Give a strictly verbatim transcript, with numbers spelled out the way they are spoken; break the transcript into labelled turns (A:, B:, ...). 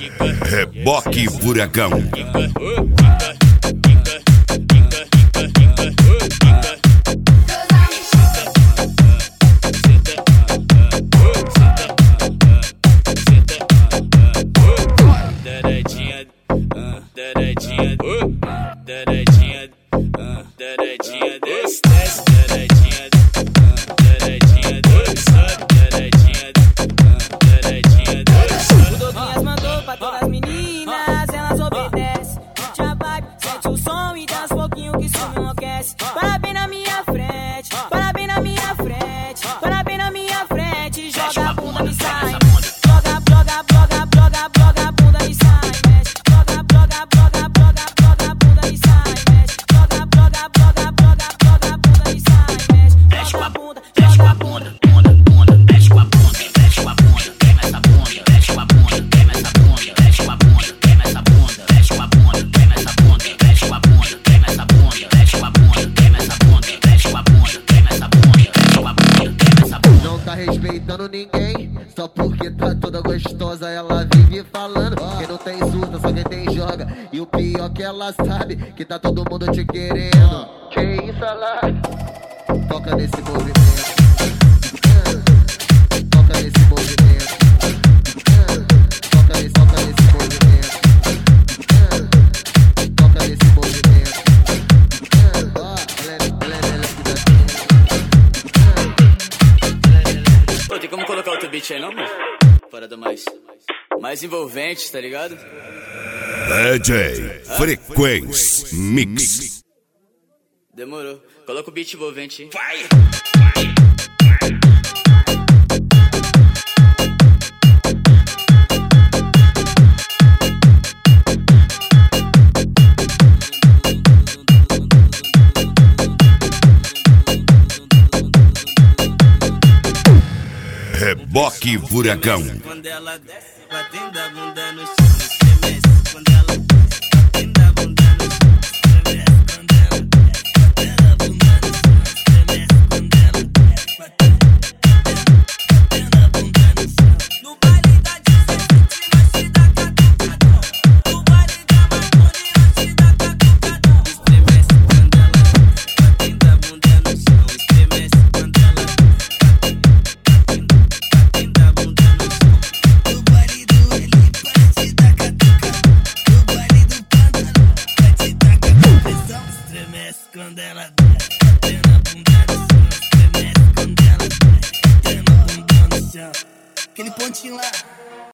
A: Reboque Furacão.
B: Dadadinha, dadadinha, dadadinha, dadadinha, desce, desce, dadadinha, dadadinha, sobe, dadadinha, dadadinha, sobe.
C: O Douglas mandou pra todas as meninas, elas obedecem. Curte a vibe, sente o som e dança um pouquinho que isso me enlouquece. Parabéns na minha frente, parabéns na minha frente, parabéns na minha frente. Joga a bunda, me sai. Joga, joga, joga, joga, joga a bunda, me sai. Joga, joga, joga, joga, joga a bunda, me sai. Joga, joga, joga, joga, joga a bunda, me sai. Mexe com a bunda, joga a bunda, bunda, bunda. Mexe com a bunda, mexe com a bunda, queima essa bunda. Mexe com a bunda, queima essa bunda. Mexe com a bunda, queima essa bunda. Mexe com a bunda, queima essa bunda. Mexe com a bunda, queima essa bunda. Mexe com a bunda, queima essa bunda. Mexe com a bunda, queima essa bunda. Mexe com a bunda, queima essa bunda.
D: Não tá respeitando ninguém, só porque tá toda gostosa ela vive falando. Quem não tem insulta, só quem tem joga. E o pior que ela sabe, que tá todo mundo te querendo. Que isso lá? Toca nesse movimento. Toca nesse movimento. Toca nesse, toca nesse movimento. Toca nesse movimento. Ó, ela é
B: Pô, tem como colocar outro beat aí não, mano? Parada mais, mais envolvente, tá ligado?
A: D J Frequência Mix.
B: Demorou. Coloca o beat envolvente aí. Vai!
A: Reboque Furacão.
E: Quando ela desce, batendo a bunda no chão, estremece. Quando ela desce, batendo a bunda no chão, estremece. Quando ela desce, batendo a bunda no chão, estremece. Quando ela desce, batendo, batendo a bunda no chão. No baile da dezessete nós te dá catucadão. No baile da Marconi nós te dá catucadão. Estremece quando ela desce, batendo a bunda no chão, estremece. Quando ela desce, batendo, batendo a bunda no chão. No baile do Elipa vai te dar catucadão. No baile do Pantanal vai te dar catucadão. Estremece quando ela desce, batendo a bunda no chão. Estremece quando ela desce, batendo a bunda no chão. Aquele pontinho lá.